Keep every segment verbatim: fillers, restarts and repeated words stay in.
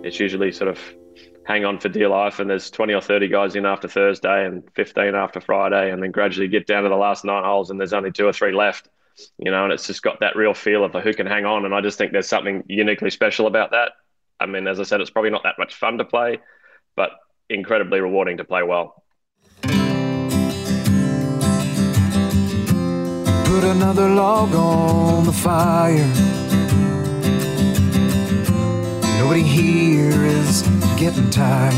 it's usually sort of hang on for dear life, and there's twenty or thirty guys in after Thursday and fifteen after Friday, and then gradually get down to the last nine holes and there's only two or three left, you know, and it's just got that real feel of who can hang on. And I just think there's something uniquely special about that. I mean, as I said, it's probably not that much fun to play, but incredibly rewarding to play well. Put another log on the fire. Nobody here is getting tired.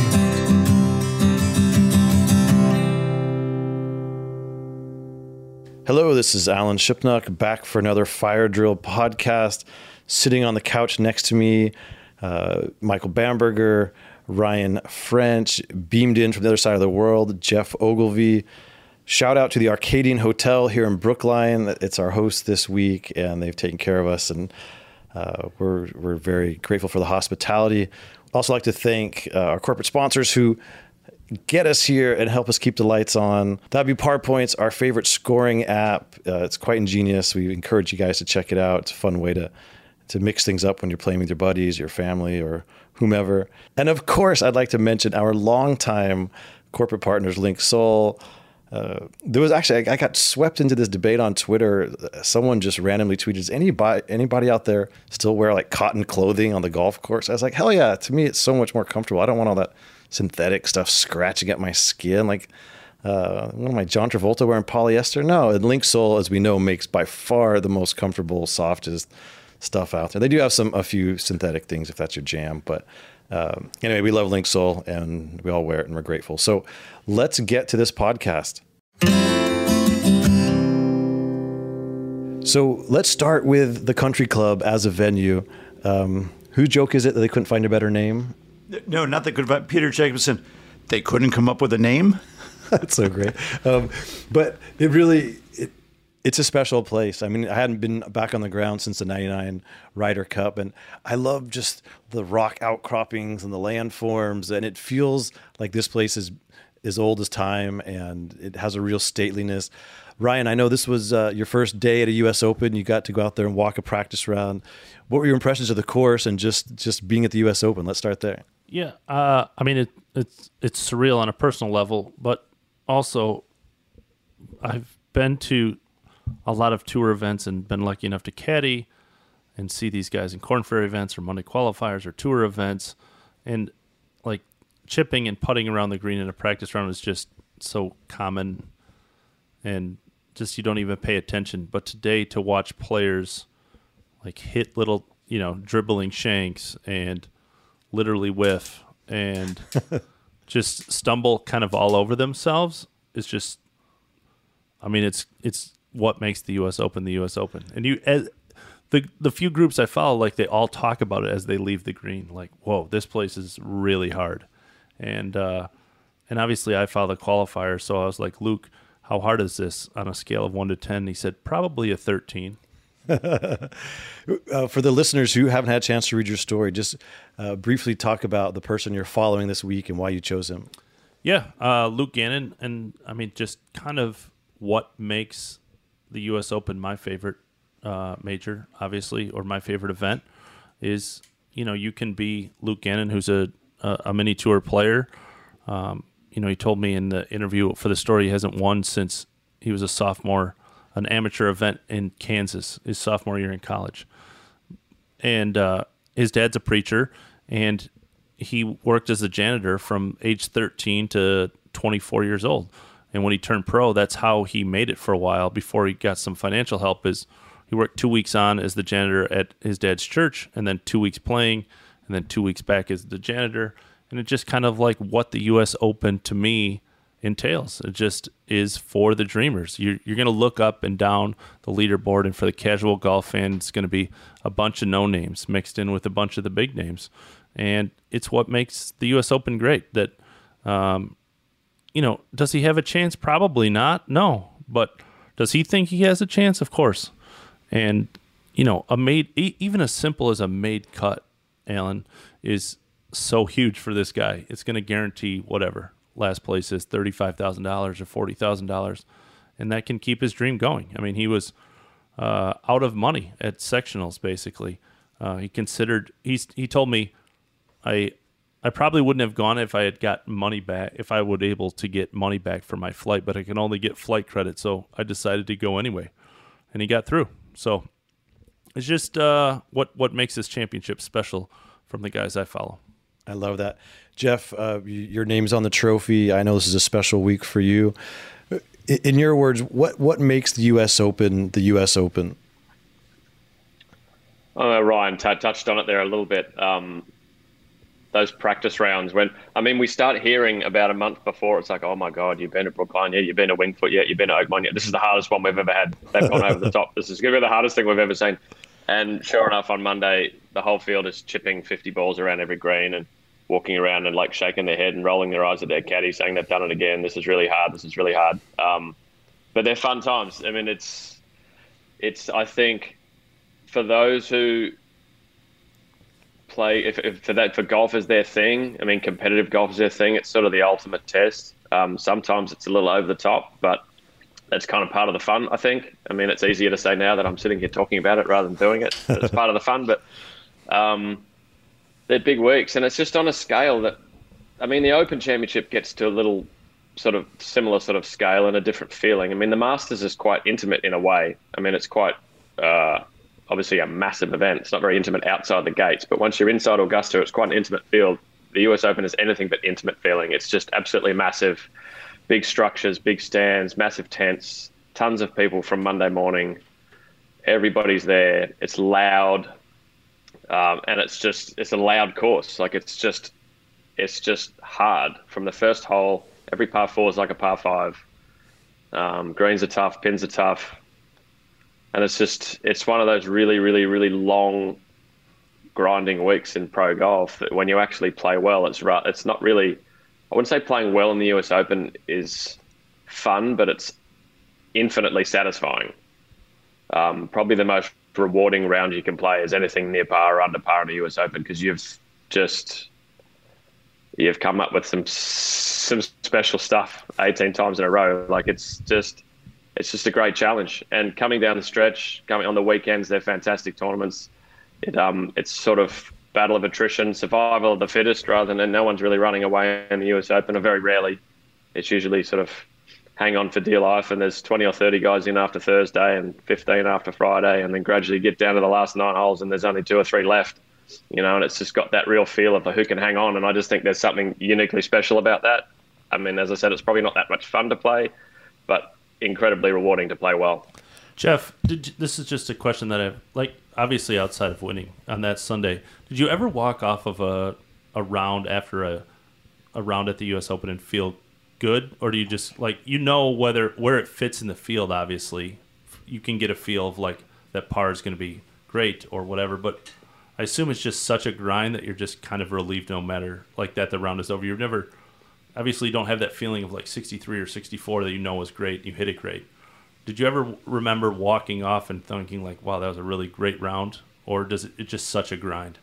Hello, this is Alan Shipnuck, back for another Fire Drill podcast. Sitting on the couch next to me, uh, Michael Bamberger, Ryan French, beamed in from the other side of the world, Jeff Ogilvie. Shout out to the Arcadian Hotel here in Brookline. It's our host this week, and they've taken care of us, and uh, we're we're very grateful for the hospitality. Also like to thank uh, our corporate sponsors who get us here and help us keep the lights on. That'd be Par Points, our favorite scoring app. Uh, it's quite ingenious. We encourage you guys to check it out. It's a fun way to to mix things up when you're playing with your buddies, your family, or whomever. And of course, I'd like to mention our longtime corporate partners, Linksoul. Uh, there was actually, I, I got swept into this debate on Twitter. Someone just randomly tweeted, does anybody, anybody out there still wear like cotton clothing on the golf course? I was like, hell yeah. To me, it's so much more comfortable. I don't want all that synthetic stuff scratching at my skin. Like, uh, what am I, John Travolta wearing polyester? No, and Linksoul, as we know, makes by far the most comfortable, softest stuff out there. They do have some, a few synthetic things if that's your jam, but Um, anyway, we love Linksoul and we all wear it and we're grateful. So let's get to this podcast. So let's start with the country club as a venue. Um, whose joke is it that they couldn't find a better name? No, not that good. Peter Jacobson. They couldn't come up with a name. That's so great. Um, but it really, it, it's a special place. I mean, I hadn't been back on the ground since the ninety-nine Ryder Cup, and I love just the rock outcroppings and the landforms, and it feels like this place is as old as time, and it has a real stateliness. Ryan, I know this was uh, your first day at a U S Open. You got to go out there and walk a practice round. What were your impressions of the course and just, just being at the U S Open? Let's start there. Yeah, uh, I mean, it, it's it's surreal on a personal level, but also I've been to a lot of tour events and been lucky enough to caddy and see these guys in Korn Ferry events or Monday qualifiers or tour events. And like chipping and putting around the green in a practice round is just so common and just you don't even pay attention. But today to watch players like hit little, you know, dribbling shanks and literally whiff and just stumble kind of all over themselves is just, I mean, it's, it's, what makes the U S Open the U S Open. And you, as, the the few groups I follow, like they all talk about it as they leave the green. Like, whoa, this place is really hard. And uh, and obviously I follow the qualifiers, so I was like, Luke, how hard is this on a scale of one to ten? He said, probably a thirteen. uh, for the listeners who haven't had a chance to read your story, just uh, briefly talk about the person you're following this week and why you chose him. Yeah, uh, Luke Gannon, and I mean, just kind of what makes the U S Open my favorite uh, major, obviously, or my favorite event is, you know, you can be Luke Gannon, who's a, a, a mini tour player. Um, you know, he told me in the interview for the story he hasn't won since he was a sophomore, an amateur event in Kansas, his sophomore year in college. And uh, his dad's a preacher, and he worked as a janitor from age thirteen to twenty-four years old. And when he turned pro, that's how he made it for a while before he got some financial help. Is he worked two weeks on as the janitor at his dad's church, and then two weeks playing, and then two weeks back as the janitor. And it just kind of like what the U S Open to me entails. It just is for the dreamers. You're, you're going to look up and down the leaderboard, and for the casual golf fan, it's going to be a bunch of no-names mixed in with a bunch of the big names. And it's what makes the U S Open great. That, um, you know, does he have a chance? Probably not. No. But does he think he has a chance? Of course. And, you know, a made, even as simple as a made cut, Alan, is so huge for this guy. It's going to guarantee whatever last place is thirty-five thousand dollars or forty thousand dollars. And that can keep his dream going. I mean, he was uh, out of money at sectionals, basically. Uh, he considered, he's, he told me, I I probably wouldn't have gone if I had got money back, if I would able to get money back for my flight, but I can only get flight credit, so I decided to go anyway, and he got through. So it's just uh, what what makes this championship special from the guys I follow. I love that. Jeff, uh, your name's on the trophy. I know this is a special week for you. In your words, what, what makes the U S Open the U S Open? Oh, Ryan t- touched on it there a little bit. Um, those practice rounds when, I mean, we start hearing about a month before, it's like, oh my God, you've been to Brookline yet, you've been to Wingfoot yet, you've been to Oakmont yet. This is the hardest one we've ever had. They've gone over the top. This is going to be the hardest thing we've ever seen. And sure enough, on Monday, the whole field is chipping fifty balls around every green and walking around and like shaking their head and rolling their eyes at their caddy, saying they've done it again. This is really hard. This is really hard. Um, but they're fun times. I mean, it's, it's, I think for those who play, if, if for that, for golf is their thing, I mean, competitive golf is their thing. It's sort of the ultimate test. Um, sometimes it's a little over the top, but that's kind of part of the fun, I think. I mean, it's easier to say now that I'm sitting here talking about it rather than doing it. It's part of the fun, but, um, they're big weeks, and it's just on a scale that, I mean, the Open Championship gets to a little sort of similar sort of scale and a different feeling. I mean, the Masters is quite intimate in a way. I mean, it's quite uh, obviously a massive event. It's not very intimate outside the gates, but once you're inside Augusta, it's quite an intimate field. The U S Open is anything but intimate feeling. It's just absolutely massive, big structures, big stands, massive tents, tons of people from Monday morning. Everybody's there. It's loud. Um, and it's just, it's a loud course. Like it's just, it's just hard from the first hole. Every par four is like a par five. Um, greens are tough, pins are tough. And it's just, it's one of those really, really, really long grinding weeks in pro golf that when you actually play well, it's right. It's not really, I wouldn't say playing well in the U S Open is fun, but it's infinitely satisfying. Um, probably the most rewarding round you can play is anything near par or under par in the U S Open, because you've just you've come up with some some special stuff eighteen times in a row. Like it's just it's just a great challenge. And coming down the stretch, coming on the weekends, they're fantastic tournaments. It um it's sort of battle of attrition, survival of the fittest, rather than no one's really running away in the U S Open, or very rarely. It's usually sort of hang on for dear life, and there's twenty or thirty guys in after Thursday and fifteen after Friday, and then gradually get down to the last nine holes and there's only two or three left, you know, and it's just got that real feel of who can hang on. And I just think there's something uniquely special about that. I mean, as I said, it's probably not that much fun to play, but incredibly rewarding to play well. Jeff, did you, this is just a question that I've, like, obviously outside of winning on that Sunday, did you ever walk off of a, a round after a, a round at the U S Open and feel good, or do you just like, you know, whether where it fits in the field? Obviously you can get a feel of like that par is going to be great or whatever, but I assume it's just such a grind that you're just kind of relieved no matter like that the round is over. You're never, obviously you don't have that feeling of like sixty-three or sixty-four that you know was great and you hit it great. Did you ever remember walking off and thinking like, wow, that was a really great round, or does it it's just such a grind?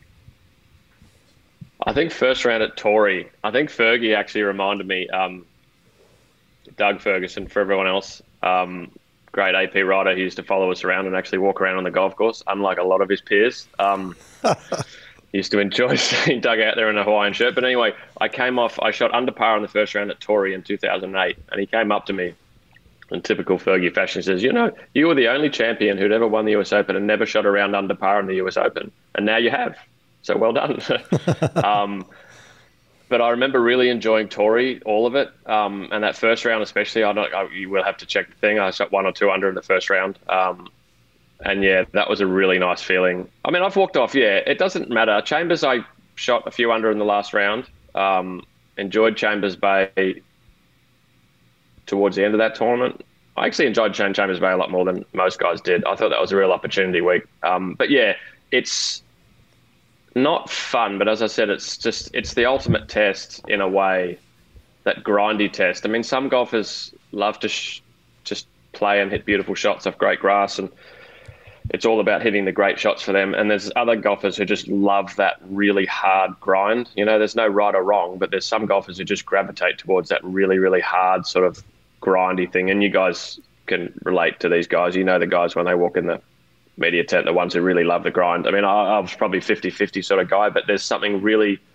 I think first round at Torrey, I think Fergie actually reminded me, um Doug Ferguson, for everyone else, um, great A P rider who used to follow us around and actually walk around on the golf course, unlike a lot of his peers. Um, he used to enjoy seeing Doug out there in a Hawaiian shirt. But anyway, I came off, I shot under par in the first round at Torrey in two thousand eight, and he came up to me in typical Fergie fashion. He says, you know, you were the only champion who'd ever won the U S Open and never shot around under par in the U S Open, and now you have. So well done. um, But I remember really enjoying Torrey, all of it, um, and that first round especially. I don't. I, you will have to check the thing. I shot one or two under in the first round, um, and yeah, that was a really nice feeling. I mean, I've walked off. Yeah, it doesn't matter. Chambers, I shot a few under in the last round. Um, enjoyed Chambers Bay towards the end of that tournament. I actually enjoyed Chambers Bay a lot more than most guys did. I thought that was a real opportunity week. Um, but yeah, it's not fun, but as I said, it's just, it's the ultimate test in a way, that grindy test. I mean, some golfers love to sh- just play and hit beautiful shots off great grass, and it's all about hitting the great shots for them. And there's other golfers who just love that really hard grind. You know, there's no right or wrong, but there's some golfers who just gravitate towards that really, really hard sort of grindy thing. And you guys can relate to these guys. You know, the guys when they walk in the media tent, the ones who really love the grind. I mean, I, I was probably fifty-fifty sort of guy, but there's something really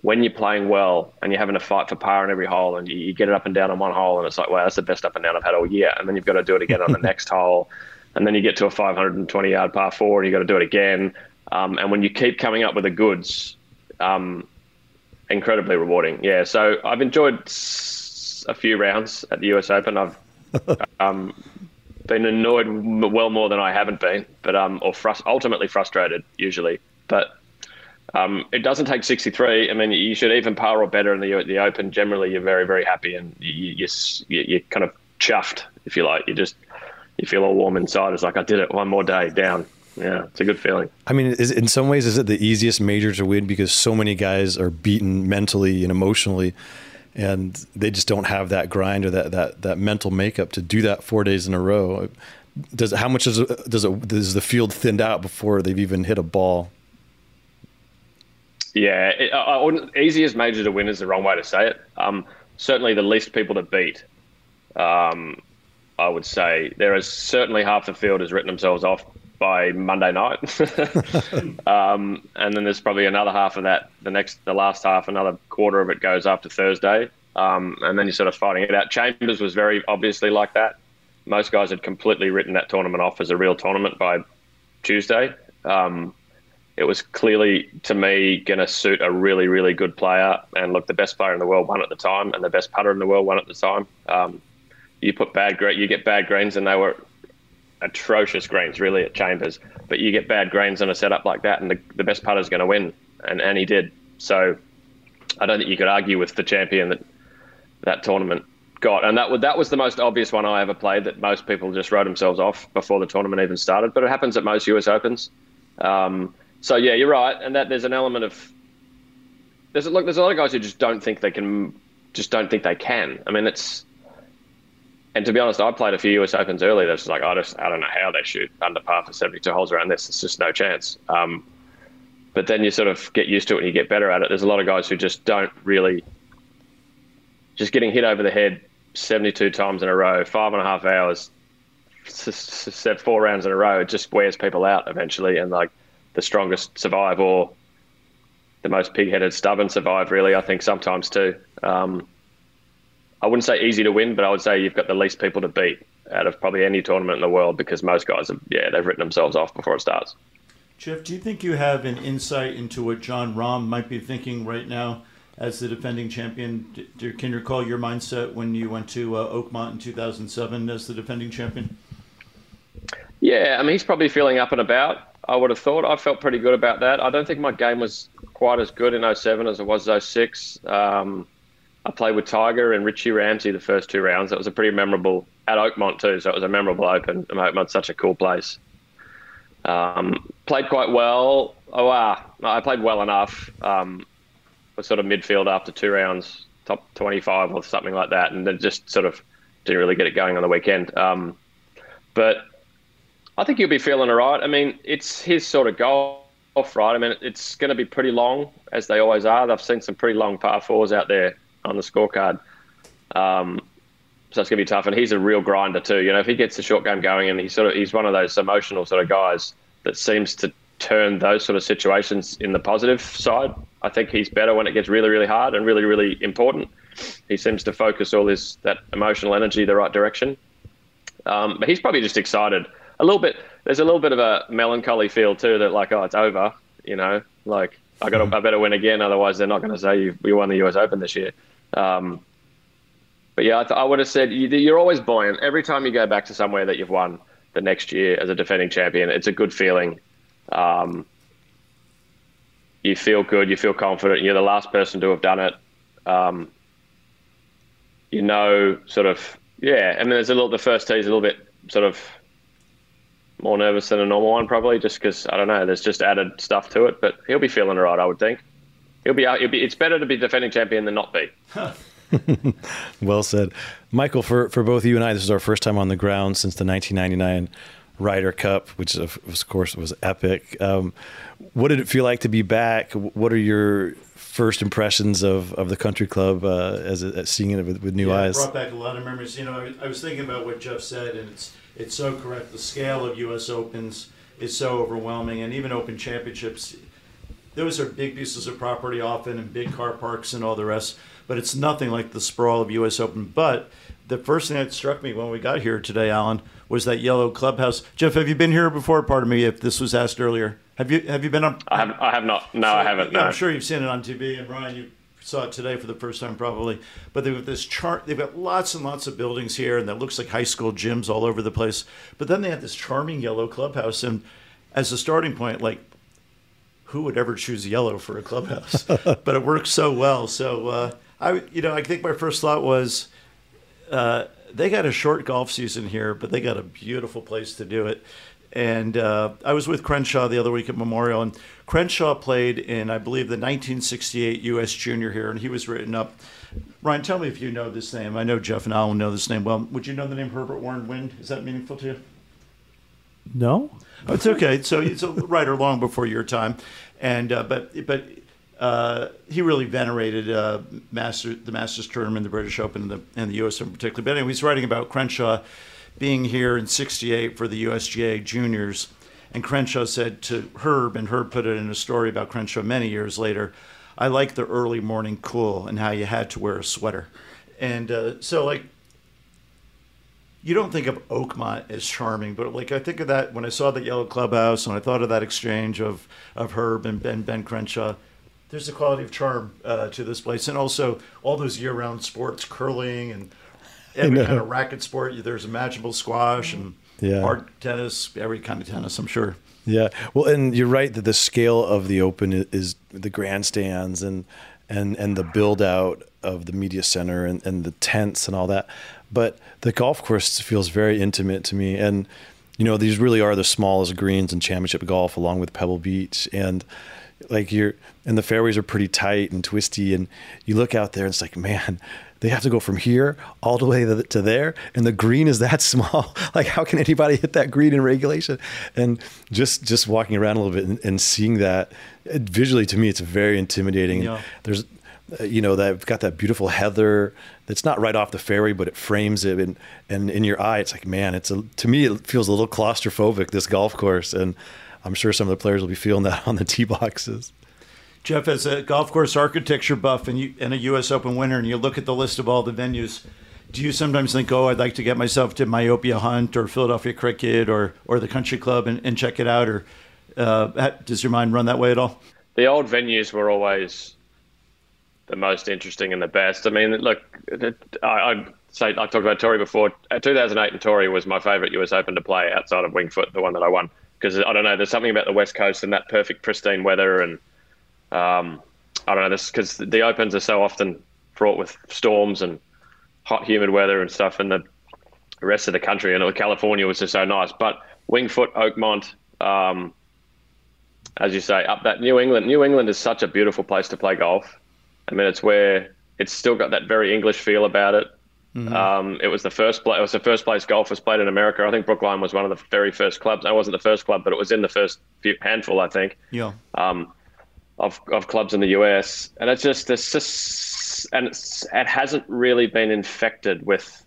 when you're playing well and you're having to fight for par on every hole and you, you get it up and down on one hole and it's like, wow, that's the best up and down I've had all year. And then you've got to do it again on the next hole. And then you get to a five hundred twenty yard par four and you've got to do it again. Um, and when you keep coming up with the goods, um, incredibly rewarding. Yeah. So I've enjoyed s- a few rounds at the U S Open. I've um, been annoyed well more than I haven't been, but um, or frust- ultimately frustrated usually. But um, it doesn't take sixty-three. I mean, you should even par or better in the the Open. Generally, you're very, very happy and you, you, you, you're kind of chuffed, if you like. You just you feel all warm inside. It's like, I did it, one more day down. Yeah, it's a good feeling. I mean, is, in some ways, is it the easiest major to win because so many guys are beaten mentally and emotionally, and they just don't have that grind or that, that, that mental makeup to do that four days in a row? Does how much does it, does it does the field thinned out before they've even hit a ball? Yeah, it, I wouldn't, easiest major to win is the wrong way to say it. Um, certainly the least people to beat. Um, I would say there is certainly half the field has written themselves off by Monday night. um, and then there's probably another half of that, the next, the last half, another quarter of it goes after Thursday. Um, and then you're sort of fighting it out. Chambers was very obviously like that. Most guys had completely written that tournament off as a real tournament by Tuesday. Um, it was clearly, to me, going to suit a really, really good player. And look, the best player in the world won at the time, and the best putter in the world won at the time. Um, you put bad, you get bad greens, and they were atrocious greens, really, at Chambers. But you get bad greens on a setup like that, and the, the best putter's going to win, and, and he did. So I don't think you could argue with the champion that that tournament got. And that, would, that was the most obvious one I ever played that most people just wrote themselves off before the tournament even started. But it happens at most U S Opens. Um, so, yeah, you're right. And that there's an element of – there's look, there's a lot of guys who just don't think they can – just don't think they can. I mean, it's – and to be honest, I played a few U S Opens early. That's like, I just, I don't know how they shoot under par for seventy-two holes around this. It's just no chance. Um, but then you sort of get used to it and you get better at it. There's a lot of guys who just don't really, just getting hit over the head seventy-two times in a row, five and a half hours, set four rounds in a row. It just wears people out eventually. And like the strongest survive, or the most pig-headed, stubborn survive, really, I think sometimes too. Um, I wouldn't say easy to win, but I would say you've got the least people to beat out of probably any tournament in the world, because most guys have, yeah, they've written themselves off before it starts. Jeff, do you think you have an insight into what Jon Rahm might be thinking right now as the defending champion? Do, can you recall your mindset when you went to uh, Oakmont in two thousand seven as the defending champion? Yeah, I mean, he's probably feeling up and about, I would have thought. I felt pretty good about that. I don't think my game was quite as good in oh seven as it was oh six. Um, I played with Tiger and Richie Ramsey the first two rounds. That was a pretty memorable, at Oakmont too, so it was a memorable Open. And Oakmont's such a cool place. Um, played quite well. Oh, wow. I played well enough. Um, was sort of midfield after two rounds, top twenty-five or something like that, and then just sort of didn't really get it going on the weekend. Um, but I think he'll be feeling all right. I mean, it's his sort of golf, right? I mean, it's going to be pretty long, as they always are. I've seen some pretty long par fours out there on the scorecard. Um, so it's going to be tough. And he's a real grinder too. You know, if he gets the short game going, and he's sort of, he's one of those emotional sort of guys that seems to turn those sort of situations in the positive side. I think he's better when it gets really, really hard and really, really important. He seems to focus all his, that emotional energy the right direction. Um, but he's probably just excited a little bit. There's a little bit of a melancholy feel too, that like, oh, it's over, you know, like I got to, I better win again. Otherwise they're not going to say you, we won the U S Open this year. Um, But yeah, I, th- I would have said you, you're always buoyant. Every time you go back to somewhere that you've won the next year as a defending champion, it's a good feeling. Um, you feel good, you feel confident. You're the last person to have done it. Um, you know, sort of, yeah. I mean, there's a little. The first tee's a little bit sort of more nervous than a normal one, probably, just because I don't know. There's just added stuff to it, but he'll be feeling all right, I would think. He'll be. He'll be. It's better to be defending champion than not be. Well said. Michael, for, for both you and I, this is our first time on the ground since the nineteen ninety-nine Ryder Cup, which of, of course was epic. Um, what did it feel like to be back? What are your first impressions of, of the country club uh, as, as seeing it with, with new yeah, eyes? It brought back a lot of memories. You know, I, I was thinking about what Jeff said, and it's it's so correct. The scale of U S Opens is so overwhelming, and even Open Championships. those are big pieces of property often and big car parks and all the rest, but it's nothing like the sprawl of U S Open. But the first thing that struck me when we got here today, Alan, was that yellow clubhouse. Jeff, have you been here before? Pardon me if this was asked earlier. Have you have you been on? I have I have not. No, so, I haven't. No. I'm sure you've seen it on T V, and Ryan, you saw it today for the first time probably. But they've got this chart. They've got lots and lots of buildings here, and that looks like high school gyms all over the place. But then they have this charming yellow clubhouse, and as a starting point, like, who would ever choose yellow for a clubhouse? But it works so well. So uh, I, you know, I think my first thought was, uh, they got a short golf season here, but they got a beautiful place to do it. And uh, I was with Crenshaw the other week at Memorial, and Crenshaw played in, I believe, the nineteen sixty-eight U S Junior here, and he was written up. Ryan, tell me if you know this name. I know Jeff and Alan know this name well. Would you know the name Herbert Warren Wind? Is that meaningful to you? No. Oh, it's okay. So it's a writer long before your time, and uh, but but uh, he really venerated uh, master the Masters tournament, the British Open, and the and the U S Open particularly. But anyway, he's writing about Crenshaw being here in sixty-eight for the U S G A juniors. And Crenshaw said to Herb, and Herb put it in a story about Crenshaw many years later, I like the early morning cool and how you had to wear a sweater. And uh, so, like, you don't think of Oakmont as charming, but, like, I think of that when I saw the yellow clubhouse and I thought of that exchange of, of Herb and Ben, Ben Crenshaw. There's a quality of charm uh, to this place. And also all those year-round sports, curling and every kind of racket sport. There's imaginable squash and yeah. hard tennis, every kind of tennis, I'm sure. Yeah. Well, and you're right that the scale of the Open is the grandstands and and, and the build out of the media center and, and the tents and all that. But the golf course feels very intimate to me. And, you know, these really are the smallest greens in championship golf along with Pebble Beach. And like you're, and the fairways are pretty tight and twisty. And you look out there and it's like, man, they have to go from here all the way to there, and the green is that small. Like, how can anybody hit that green in regulation? And just just walking around a little bit and, and seeing that it, visually, to me, it's very intimidating. Yeah. There's, uh, you know, they've got that beautiful heather that's not right off the fairway, but it frames it, and and in your eye, it's like, man, it's a, to me, it feels a little claustrophobic, this golf course, and I'm sure some of the players will be feeling that on the tee boxes. Jeff, as a golf course architecture buff and, you, and a U S Open winner, and you look at the list of all the venues, do you sometimes think, oh, I'd like to get myself to Myopia Hunt or Philadelphia Cricket or or the Country Club and, and check it out? Or uh, does your mind run that way at all? The old venues were always the most interesting and the best. I mean, look, I, I say I talked about Torrey before. two thousand eight in Torrey was my favourite U S Open to play outside of Winged Foot, the one that I won. Because, I don't know, there's something about the West Coast and that perfect pristine weather and Um, I don't know, this because the Opens are so often fraught with storms and hot, humid weather and stuff, and the rest of the country, and California was just so nice. But Winged Foot, Oakmont, um, as you say, up that New England. New England is such a beautiful place to play golf. I mean, it's where it's still got that very English feel about it. Mm-hmm. Um, it was the first place. It was the first place golf was played in America. I think Brookline was one of the very first clubs. It wasn't the first club, but it was in the first few, handful, I think. Yeah. Um, Of, of clubs in the U S, and it's just it's just and it's, it hasn't really been infected with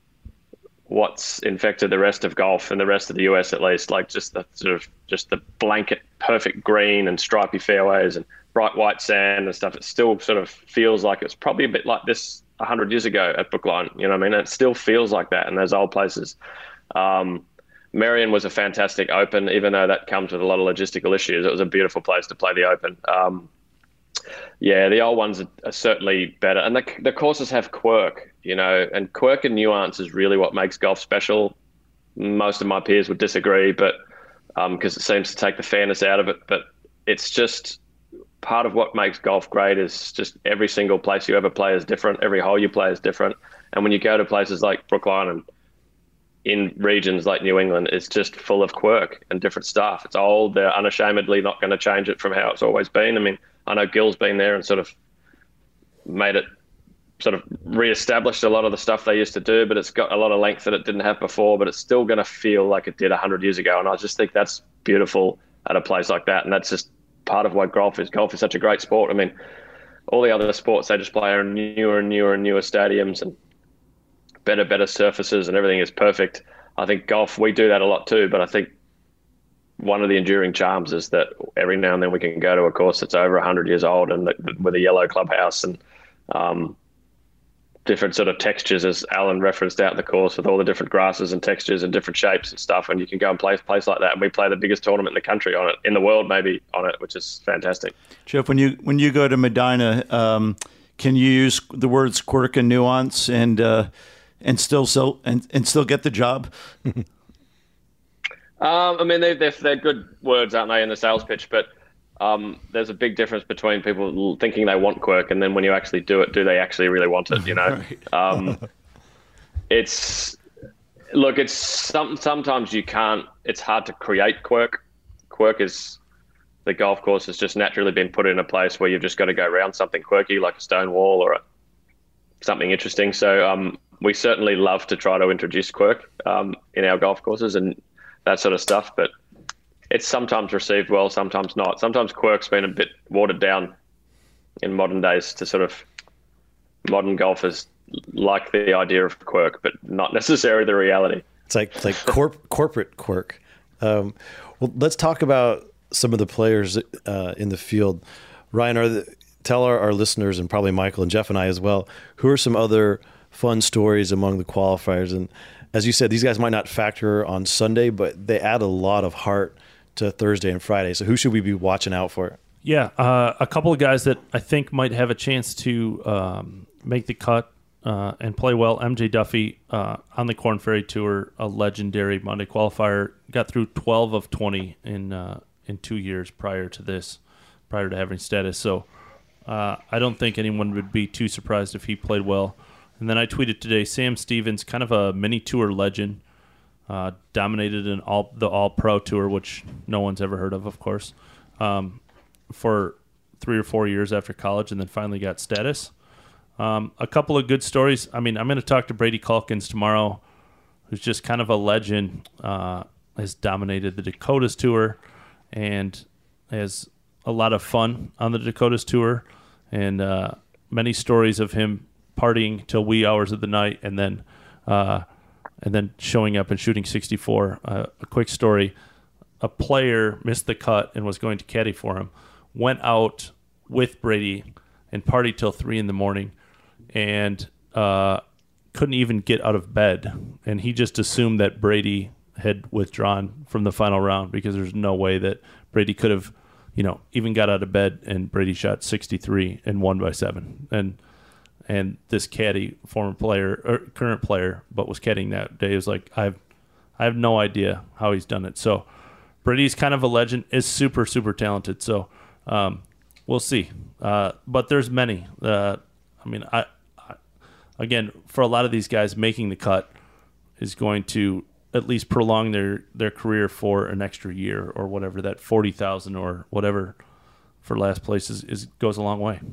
what's infected the rest of golf and the rest of the U S at least, like just the sort of just the blanket perfect green and stripy fairways and bright white sand and stuff. It still sort of feels like it's probably a bit like this a hundred years ago at Brookline. You know what I mean? And it still feels like that in those old places. Um, Merion was a fantastic Open, even though that comes with a lot of logistical issues. It was a beautiful place to play the Open. Um, yeah, the old ones are, are certainly better. And the, the courses have quirk, you know, and quirk and nuance is really what makes golf special. Most of my peers would disagree, but because um, it seems to take the fairness out of it. But it's just part of what makes golf great is just every single place you ever play is different. Every hole you play is different. And when you go to places like Brookline and in regions like New England, it's just full of quirk and different stuff. It's old. They're unashamedly not going to change it from how it's always been. I mean, I know Gil's been there and sort of made it, sort of reestablished a lot of the stuff they used to do, but it's got a lot of length that it didn't have before, but it's still going to feel like it did one hundred years ago. And I just think that's beautiful at a place like that. And that's just part of why golf is. Golf is such a great sport. I mean, all the other sports, they just play in newer and newer and newer stadiums and better, better surfaces and everything is perfect. I think golf, we do that a lot too, but I think one of the enduring charms is that every now and then we can go to a course that's over one hundred years old and with a yellow clubhouse and um, different sort of textures, as Alan referenced out in the course, with all the different grasses and textures and different shapes and stuff. And you can go and play a place like that. And we play the biggest tournament in the country on it, in the world maybe on it, which is fantastic. Jeff, when you when you go to Medina, um, can you use the words quirk and nuance and uh, and still so and, and still get the job? um, I mean, they're, they're they're good words, aren't they, in the sales pitch? But Um, there's a big difference between people thinking they want quirk and then when you actually do it, do they actually really want it? You know, Right. um, it's look, it's some, sometimes you can't, it's hard to create quirk. Quirk is the golf course has just naturally been put in a place where you've just got to go around something quirky like a stone wall or a, something interesting. So, um, we certainly love to try to introduce quirk, um, in our golf courses and that sort of stuff, but it's sometimes received well, sometimes not. Sometimes quirk's been a bit watered down in modern days to sort of modern golfers like the idea of quirk, but not necessarily the reality. It's like it's like corp, corporate quirk. Um, well, let's talk about some of the players uh, in the field. Ryan, are the, tell our, our listeners, and probably Michael and Jeff and I as well, who are some other fun stories among the qualifiers? And as you said, these guys might not factor on Sunday, but they add a lot of heart to Thursday and Friday. So who should we be watching out for? Yeah, uh, a couple of guys that I think might have a chance to um, make the cut uh, and play well. M J Duffy uh, on the Korn Ferry Tour, a legendary Monday qualifier, got through twelve of twenty in uh, in two years prior to this, prior to having status. So uh, I don't think anyone would be too surprised if he played well. And then I tweeted today, Sam Stevens, kind of a mini tour legend, uh, dominated in all the All Pro Tour, which no one's ever heard of, of course, um, for three or four years after college, and then finally got status. Um, a couple of good stories. I mean, I'm going to talk to Brady Calkins tomorrow, who's just kind of a legend, uh, has dominated the Dakotas Tour, and has a lot of fun on the Dakotas Tour, and uh, many stories of him partying till wee hours of the night, and then uh, and then showing up and shooting sixty-four. Uh, a quick story: a player missed the cut and was going to caddy for him, went out with Brady and partied till three in the morning, and uh, couldn't even get out of bed. And he just assumed that Brady had withdrawn from the final round because there's no way that Brady could have, you know, even got out of bed. And Brady shot sixty-three and won by seven. And And this caddy, former player or current player, but was caddying that day, was like, I have, I have no idea how he's done it. So Brady's kind of a legend, is super, super talented. So um, we'll see. Uh, but there's many. Uh, I mean, I, I again, for a lot of these guys, making the cut is going to at least prolong their, their career for an extra year or whatever. That forty thousand or whatever for last place is, is goes a long way.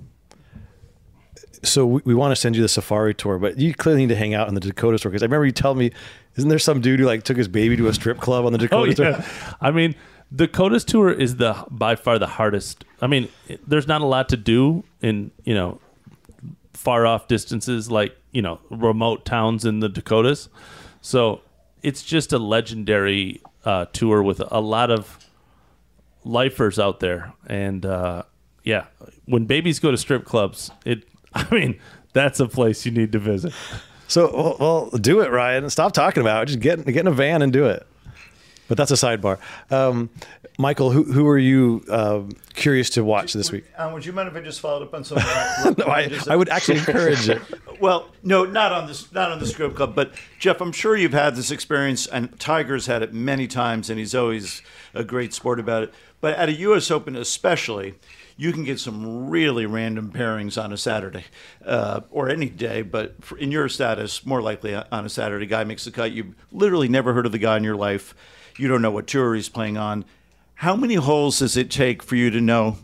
So we, we want to send you the safari tour, but you clearly need to hang out in the Dakotas tour, because I remember you telling me, isn't there some dude who like took his baby to a strip club on the Dakotas oh, yeah. tour? I mean, Dakotas tour is the by far the hardest. I mean, it, there's not a lot to do in, you know, far off distances like, you know, remote towns in the Dakotas. So it's just a legendary uh, tour with a lot of lifers out there. And uh, yeah, when babies go to strip clubs, it, I mean, that's a place you need to visit. So, well, well, do it, Ryan. Stop talking about it. Just get, get in a van and do it. But that's a sidebar. Um, Michael, who who are you um, curious to watch this week? Um, would you mind if I just followed up on something? That, No, I, I would actually encourage it. Well, no, not on this, not on the strip club. But Jeff, I'm sure you've had this experience, and Tiger's had it many times, and he's always a great sport about it. But at a U S Open, especially, you can get some really random pairings on a Saturday uh, or any day. But for, in your status, more likely on a Saturday, guy makes the cut. You've literally never heard of the guy in your life. You don't know what tour he's playing on. How many holes does it take for you to know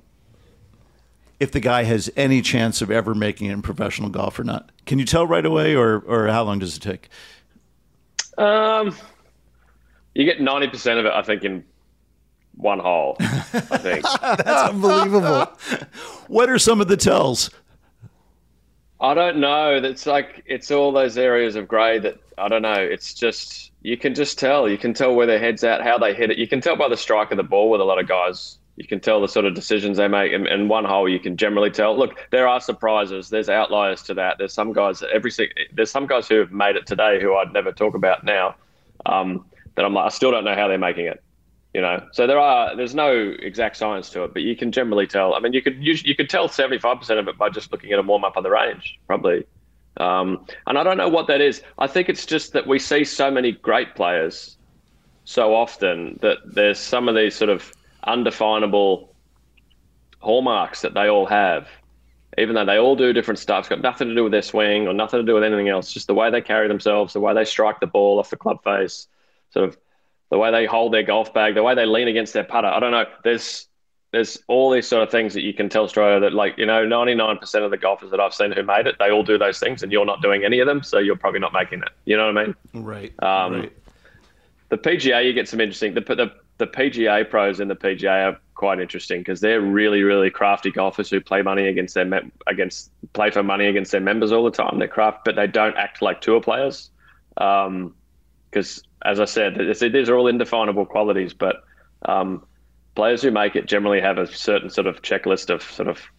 if the guy has any chance of ever making it in professional golf or not? Can you tell right away, or or how long does it take? Um, you get ninety percent of it, I think, in one hole, I think. That's unbelievable. What are some of the tells? I don't know. That's like, it's all those areas of grey that I don't know. It's just, you can just tell. You can tell where their head's at, how they hit it. You can tell by the strike of the ball with a lot of guys. You can tell the sort of decisions they make. And, and one hole, you can generally tell. Look, there are surprises. There's outliers to that. There's some guys every there's some guys who have made it today who I'd never talk about now. Um, that I'm like, I still don't know how they're making it. You know, so there are there's no exact science to it, but you can generally tell. I mean, you could you, you could tell seventy-five percent of it by just looking at a warm up on the range, probably. Um, and I don't know what that is. I think it's just that we see so many great players so often that there's some of these sort of undefinable hallmarks that they all have, even though they all do different stuff. It's got nothing to do with their swing or nothing to do with anything else. Just the way they carry themselves, the way they strike the ball off the club face, sort of the way they hold their golf bag, the way they lean against their putter. I don't know. There's there's all these sort of things that you can tell straight away that, like, you know, ninety-nine percent of the golfers that I've seen who made it, they all do those things, and you're not doing any of them, so you're probably not making it. You know what I mean? Right. Um, right. The P G A, you get some interesting. The, the the P G A pros in the P G A are quite interesting because they're really, really crafty golfers who play money against their mem- against play for money against their members all the time. They're craft, but they don't act like tour players. Um, because as I said, these are all indefinable qualities, but um, players who make it generally have a certain sort of checklist of sort of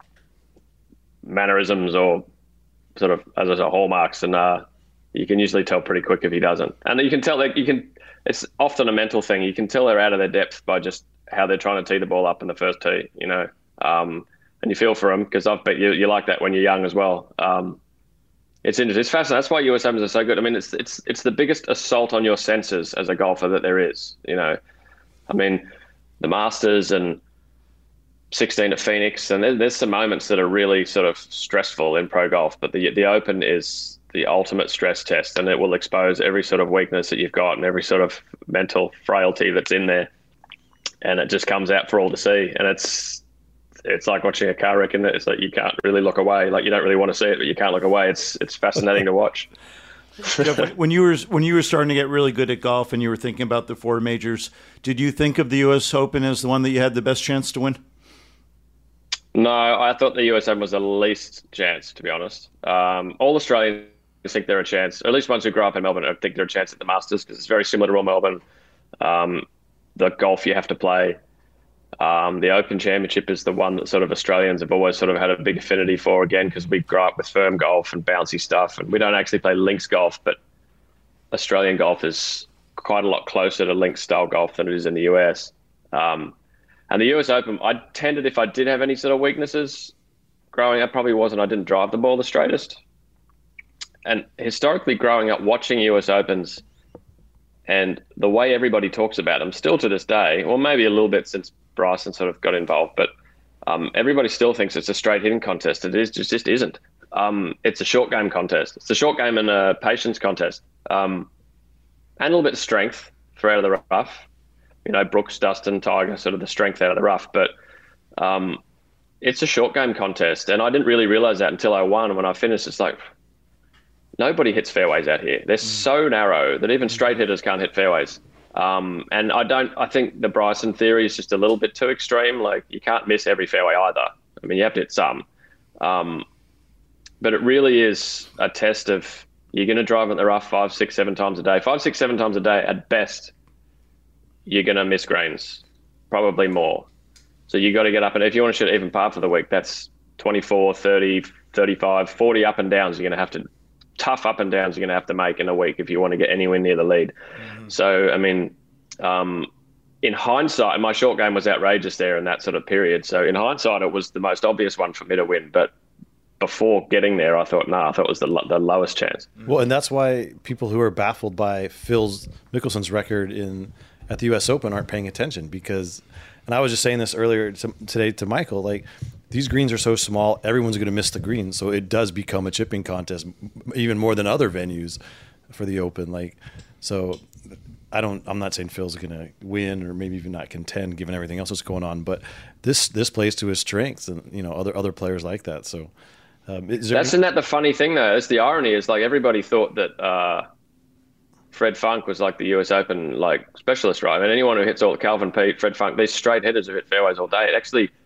mannerisms or sort of, as I say, hallmarks, and uh, you can usually tell pretty quick if he doesn't. And you can tell that you can. It's often a mental thing. You can tell they're out of their depth by just how they're trying to tee the ball up in the first tee. You know, um, and you feel for them because I've bet you you like that when you're young as well. Um, It's interesting. It's fascinating. That's why U S Opens are so good. I mean, it's it's it's the biggest assault on your senses as a golfer that there is. You know, I mean, the Masters and sixteen at Phoenix, and there's, there's some moments that are really sort of stressful in pro golf. But the the Open is the ultimate stress test, and it will expose every sort of weakness that you've got and every sort of mental frailty that's in there, and it just comes out for all to see. And it's it's like watching a car wreck, and it's like you can't really look away. Like, you don't really want to see it, but you can't look away. It's it's fascinating to watch. Jeff, when you were when you were starting to get really good at golf and you were thinking about the four majors, did you think of the U S Open as the one that you had the best chance to win? No, I thought the U S Open was the least chance, to be honest. Um, all Australians think they're a chance, or at least ones who grew up in Melbourne, I think they're a chance at the Masters because it's very similar to Royal Melbourne. Um, the golf you have to play. Um, the Open Championship is the one that sort of Australians have always sort of had a big affinity for, again, because we grew up with firm golf and bouncy stuff, and we don't actually play links golf, but Australian golf is quite a lot closer to links style golf than it is in the U S. Um, and the U S Open, I tended, if I did have any sort of weaknesses growing up, probably wasn't I didn't drive the ball the straightest. And historically, growing up watching U S Opens and the way everybody talks about them, still to this day, or maybe a little bit since Bryson sort of got involved, but um, everybody still thinks it's a straight hitting contest. It is just, just isn't. Um, it's a short game contest. It's a short game and a patience contest, um, and a little bit of strength for out of the rough. You know, Brooks, Dustin, Tiger, sort of the strength out of the rough. But um, it's a short game contest, and I didn't really realize that until I won. When I finished, it's like nobody hits fairways out here. They're mm. so narrow that even straight hitters can't hit fairways. Um, and I don't, I think the Bryson theory is just a little bit too extreme. Like, you can't miss every fairway either. I mean, you have to hit some. Um, but it really is a test of, you're going to drive in the rough five, six, seven times a day. Five, six, seven times a day at best, you're going to miss greens, probably more. So you got to get up, and if you want to shoot even par for the week, that's twenty-four, thirty, thirty-five, forty up and downs. You're going to have to, tough up and downs you're going to have to make in a week if you want to get anywhere near the lead. Mm-hmm. So, I mean, um, in hindsight, my short game was outrageous there in that sort of period. So in hindsight, it was the most obvious one for me to win. But before getting there, I thought, no, nah, I thought it was the, the lowest chance. Well, and that's why people who are baffled by Phil's Mickelson's record in at the U S Open aren't paying attention, because, and I was just saying this earlier to, today to Michael, like, these greens are so small, everyone's going to miss the green. So it does become a chipping contest, even more than other venues for the Open. Like, so I don't, I'm not saying Phil's going to win or maybe even not contend given everything else that's going on, but this, this plays to his strengths and, you know, other, other players like that. So um, is there, that's, isn't that the funny thing though? It's the irony is, like, everybody thought that uh, Fred Funk was like the U S Open, like, specialist, right? I mean, anyone who hits all Calvin Pete, Fred Funk, these straight hitters who hit fairways all day, it actually,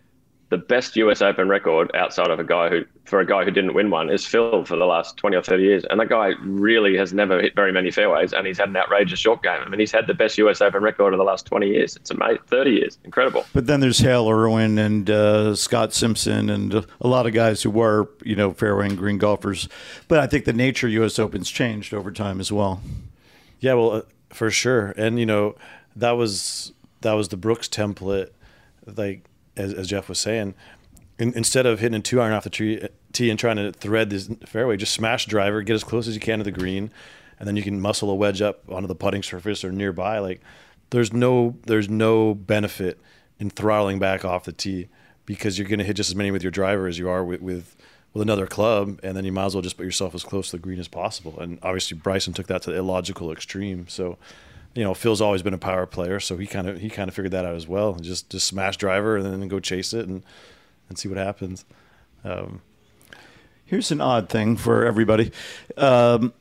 the best U S Open record outside of a guy who, for a guy who didn't win one, is Phil for the last twenty or thirty years. And that guy really has never hit very many fairways, and he's had an outrageous short game. I mean, he's had the best U S Open record of the last twenty years. It's amazing. thirty years. Incredible. But then there's Hale Irwin and uh, Scott Simpson and a lot of guys who were, you know, fairway and green golfers. But I think the nature of U S Open's changed over time as well. Yeah, well, uh, for sure. And, you know, that was that was the Brooks template, like, as, as Jeff was saying. In, instead of hitting a two iron off the tree, tee and trying to thread this fairway, just smash driver, get as close as you can to the green, and then you can muscle a wedge up onto the putting surface or nearby. Like, there's no there's no benefit in throttling back off the tee, because you're going to hit just as many with your driver as you are with, with with another club, and then you might as well just put yourself as close to the green as possible. And obviously Bryson took that to the illogical extreme. So, you know, Phil's always been a power player, so he kind of he kind of figured that out as well. Just just smash driver and then go chase it and and see what happens. Um, Here's an odd thing for everybody. Um,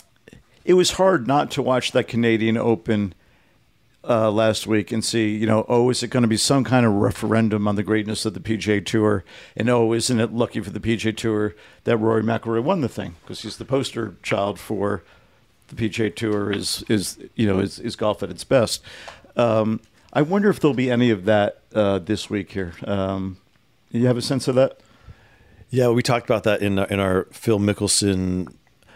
it was hard not to watch that Canadian Open uh, last week and see, you know, oh, is it going to be some kind of referendum on the greatness of the P G A Tour? And oh, isn't it lucky for the P G A Tour that Rory McIlroy won the thing? Because he's the poster child for the P G A Tour is, is you know, is, is golf at its best. Um, I wonder if there'll be any of that uh, this week here. Um, you have a sense of that? Yeah, we talked about that in in our Phil Mickelson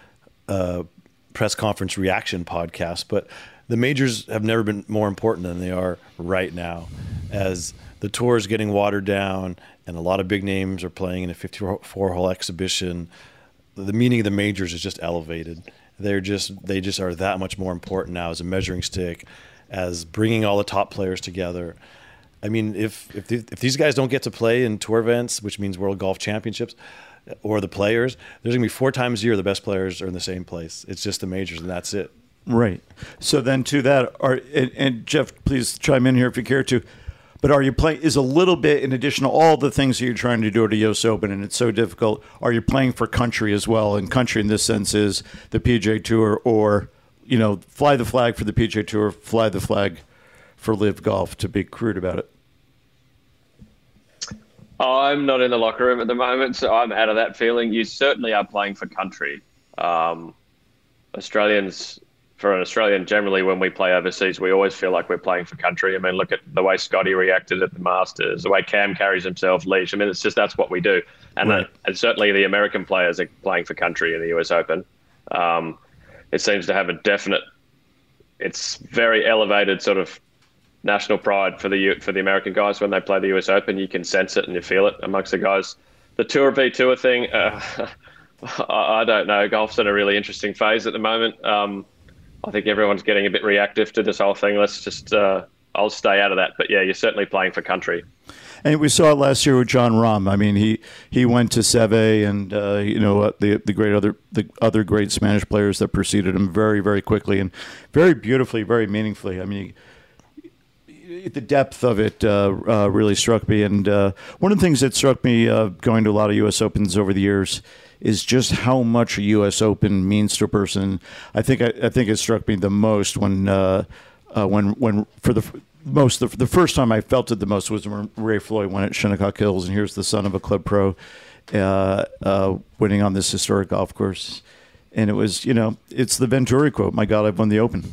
uh, press conference reaction podcast. But the majors have never been more important than they are right now, as the tour is getting watered down and a lot of big names are playing in a fifty-four hole exhibition. The meaning of the majors is just elevated. They're just they just are that much more important now as a measuring stick, as bringing all the top players together. I mean, if if, the, if these guys don't get to play in tour events, which means World Golf Championships, or the players, there's going to be four times a year the best players are in the same place. It's just the majors, and that's it. Right. So then to that, are and, and Jeff, please chime in here if you care to, but are you playing, is a little bit, in addition to all the things that you're trying to do at the U S Open, and it's so difficult, are you playing for country as well? And country in this sense is the P G A Tour, or, you know, fly the flag for the P G A Tour, fly the flag for Live Golf, to be crude about it. I'm not in the locker room at the moment, so I'm out of that feeling. You certainly are playing for country. Um, Australians, for an Australian, generally when we play overseas, we always feel like we're playing for country. I mean, look at the way Scotty reacted at the Masters, the way Cam carries himself, Leach. I mean, it's just that's what we do. And, right. uh, and certainly the American players are playing for country in the U S Open. Um, it seems to have a definite, it's very elevated sort of national pride for the for the American guys when they play the U S Open. You can sense it and you feel it amongst the guys. The Tour v Tour thing, uh, I, I don't know. Golf's in a really interesting phase at the moment. Um, I think everyone's getting a bit reactive to this whole thing. Let's just, uh, I'll stay out of that. But yeah, you're certainly playing for country. And we saw it last year with John Rahm. I mean, he, he went to Seve, and uh, you know the the great other the other great Spanish players that preceded him very very quickly and very beautifully, very meaningfully. I mean. The depth of it uh, uh, really struck me. And uh, one of the things that struck me uh, going to a lot of U S Opens over the years is just how much a U S Open means to a person. I think I, I think it struck me the most when uh, uh, when when for the most the, the first time I felt it the most was when Ray Floyd won at Shinnecock Hills, and here's the son of a club pro uh, uh, winning on this historic golf course. And it was, you know, it's the Venturi quote, "My God, I've won the Open."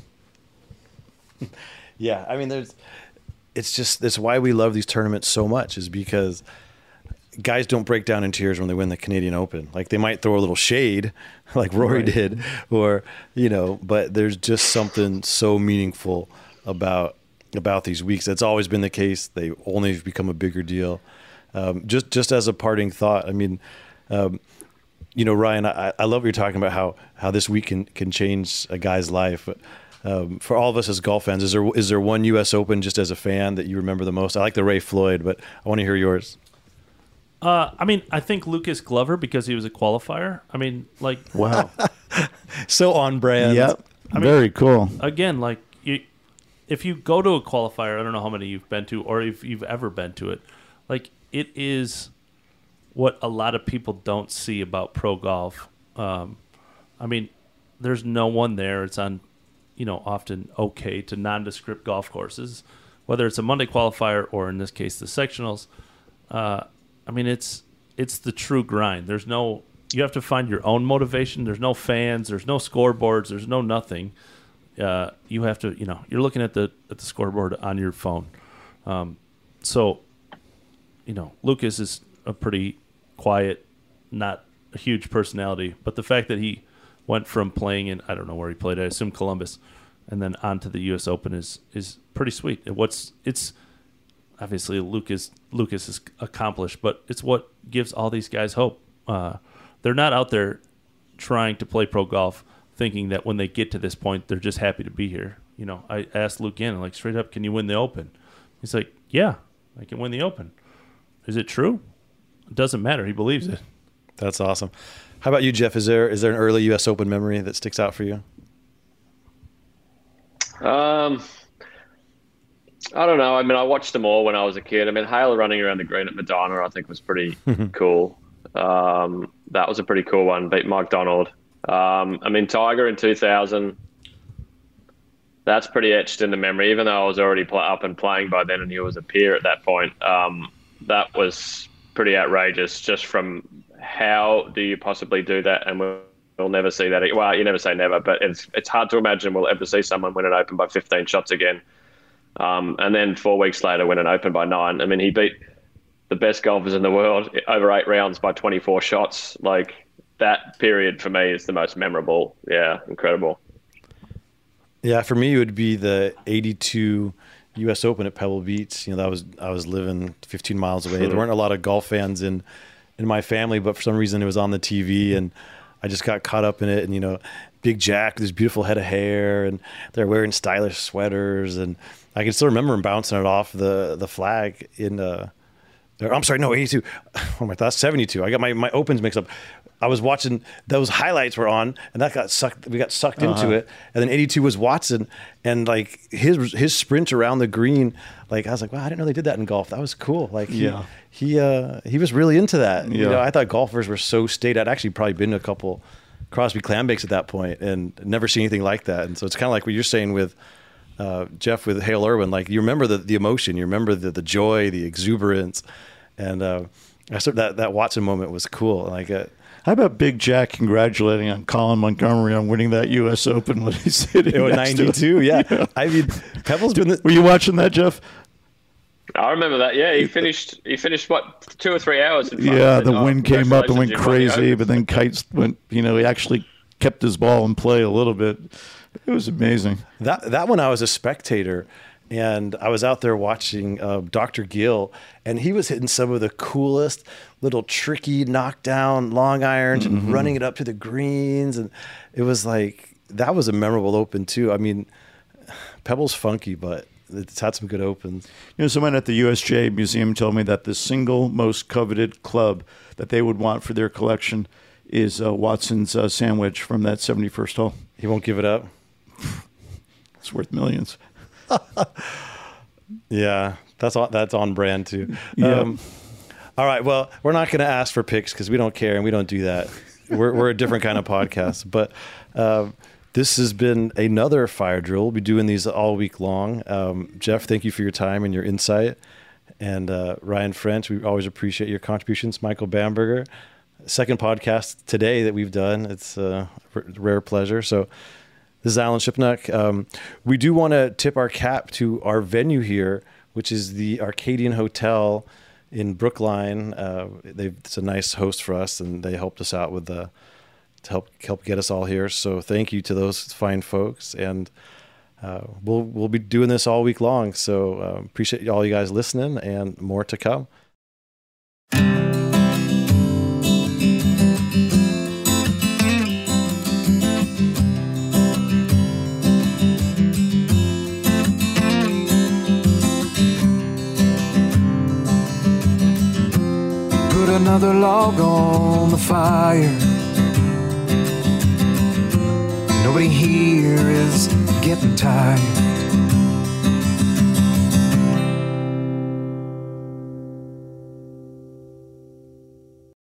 Yeah, I mean, there's. It's just, that's why we love these tournaments so much, is because guys don't break down in tears when they win the Canadian Open. Like, they might throw a little shade like Rory right. did, or, you know, but there's just something so meaningful about about these weeks. That's always been the case. They only have become a bigger deal. Um, just just as a parting thought, I mean, um, you know, Ryan, I, I love what you're talking about, how, how this week can, can change a guy's life. But, Um, for all of us as golf fans, is there is there one U S Open just as a fan that you remember the most? I like the Ray Floyd, but I want to hear yours. Uh, I mean, I think Lucas Glover, because he was a qualifier. I mean, like, wow, so on brand. Yep, I mean, very cool. Again, like, you, if you go to a qualifier, I don't know how many you've been to, or if you've ever been to it. Like, it is what a lot of people don't see about pro golf. Um, I mean, there's no one there. It's on, you know, often okay to nondescript golf courses, whether it's a Monday qualifier or in this case the sectionals. Uh, I mean, it's it's the true grind. There's no, you have to find your own motivation. There's no fans. There's no scoreboards. There's no nothing. Uh, you have to, you know, you're looking at the at the scoreboard on your phone. Um, so, you know, Lucas is a pretty quiet, not a huge personality, but the fact that he went from playing in, I don't know where he played, I assume Columbus, and then on to the U S Open is is pretty sweet. And what's it's obviously Lucas Lucas is accomplished, but it's what gives all these guys hope. Uh, they're not out there trying to play pro golf thinking that when they get to this point, they're just happy to be here. You know, I asked Luke Gannon, like, straight up, can you win the Open? He's like, yeah, I can win the Open. Is it true? It doesn't matter. He believes it. That's awesome. How about you, Jeff? Is there is there an early U S Open memory that sticks out for you? Um, I don't know. I mean, I watched them all when I was a kid. I mean, Hale running around the green at Madonna, I think was pretty cool. Um, that was a pretty cool one. Beat Mike Donald. Um, I mean, Tiger in two thousand, that's pretty etched in the memory, even though I was already play, up and playing by then and he was a peer at that point. Um, that was pretty outrageous just from how do you possibly do that, and we'll, we'll never see that. Well, you never say never, but it's it's hard to imagine we'll ever see someone win an Open by fifteen shots again. Um, and then four weeks later win an Open by nine. I mean, he beat the best golfers in the world over eight rounds by twenty-four shots. Like, that period for me is the most memorable. Yeah, incredible. Yeah, for me it would be the eighty-two U S Open at Pebble Beach. You know, that was I was living fifteen miles away. There weren't a lot of golf fans in in my family, but for some reason it was on the T V, and I just got caught up in it. And you know, Big Jack with his beautiful head of hair, and they're wearing stylish sweaters, and I can still remember him bouncing it off the the flag in. Uh, I'm sorry, no, eighty-two. Oh my God, seventy-two. I got my my opens mixed up. I was watching, those highlights were on, and that got sucked. We got sucked uh-huh. into it, and then eighty-two was Watson, and like his his sprint around the green. Like I was like, wow, I didn't know they did that in golf. That was cool. Like he yeah. he uh, he was really into that. Yeah. You know, I thought golfers were so staid. I'd actually probably been to a couple Crosby Clambakes at that point, and never seen anything like that. And so it's kind of like what you're saying with uh, Jeff with Hale Irwin. Like you remember the the emotion, you remember the the joy, the exuberance, and uh, I sort of that that Watson moment was cool. Like. Uh, How about Big Jack congratulating on Colin Montgomery on winning that U S Open when he's sitting it was next ninety-two, to yeah. yeah. I mean, Pebble's been. The- Were you watching that, Jeff? I remember that. Yeah, he finished. He finished what two or three hours. In front yeah, of the it. wind oh, came up and went you crazy, but then Kites went. You know, he actually kept his ball in play a little bit. It was amazing. That that one, I was a spectator. And I was out there watching uh, Doctor Gill, and he was hitting some of the coolest little tricky knockdown long irons and mm-hmm. running it up to the greens. And it was like, that was a memorable Open too. I mean, Pebble's funky, but it's had some good Opens. You know, someone at the U S J Museum told me that the single most coveted club that they would want for their collection is uh, Watson's uh, sandwich from that seventy-first hole. He won't give it up? It's worth millions. Yeah, that's on, that's on brand too. Yeah. Um, all right, well, we're not going to ask for picks because we don't care and we don't do that. We're we're a different kind of podcast. But uh, this has been another fire drill. We'll be doing these all week long. Um, Jeff, thank you for your time and your insight. And uh, Ryan French, we always appreciate your contributions. Michael Bamberger, second podcast today that we've done. It's a rare pleasure. So. This is Alan Shipnuck. Um, we do want to tip our cap to our venue here, which is the Arcadian Hotel in Brookline. Uh, it's a nice host for us, and they helped us out with the to help help get us all here. So thank you to those fine folks, and uh, we'll we'll be doing this all week long. So uh, appreciate all you guys listening, and more to come. Another log on the fire. Nobody here is getting tired.